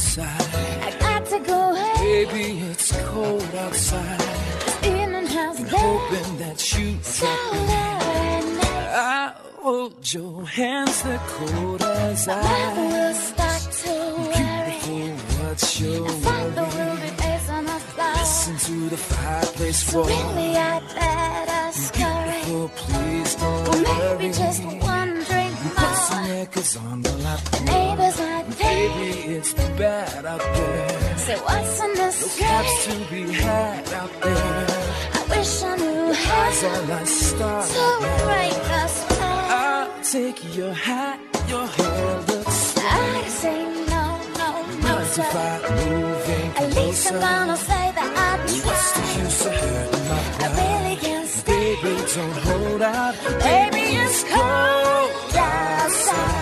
outside. I got to go away. Baby, it's cold outside. This evening has Been been hoping that you so drop in. very nice. I hold your hands, they're cold as My mother ice. will start to worry. Beautiful, what's your And find the worry? ruby face on the floor. Listen to the fireplace So roar. really I'd better scurry. Beautiful, please don't Or worry. maybe just one drink Put some more. records on the lap. Neighbors might Baby, think, it's bad out there. say what's in the No cabs street? to be had out there. I wish I knew Eyes how on my star. to break the spell. I'll take your hat, your hair looks I say no, no, no, sir. Mind moving At least I'm closer. gonna say that I What's the tried. use of hurting my I pride? really can't stay. Baby, don't hold out. Baby, it's cold outside.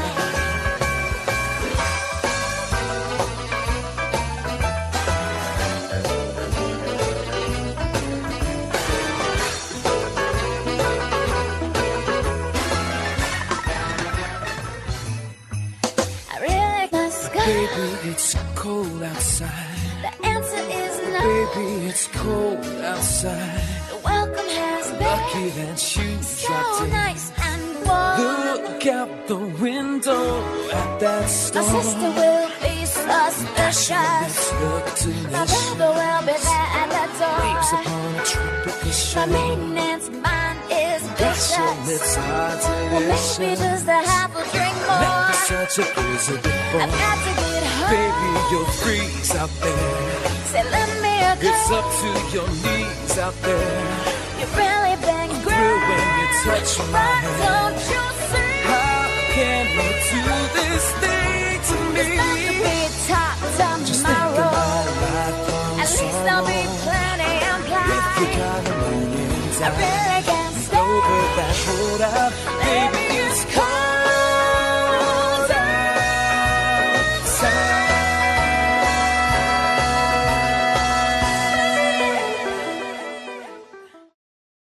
I really like the sky. Baby, it's cold outside. The answer is no. Baby, it's cold outside. The welcome has Lucky been that you so dropped in. nice and warm. Look out the window at that My storm. sister will be suspicious. Let's look to My this. brother will be there at the Waves door. upon a tropical My shore. maintenance mind is Gosh, your vicious. lips are Well, delicious. maybe just a half a drink Never more. such a blizzard before. I've got to get home. Baby, you'll freeze out there. Say, let me go. It's up to your knees out there. You really been Thrill great. when you touch my But hand. don't you see? How can you do this thing to me? It's not to be top Just think tomorrow. about life At least there'll be plenty If you implied. got a million I times really can't stay. over that hold out, baby, it's cold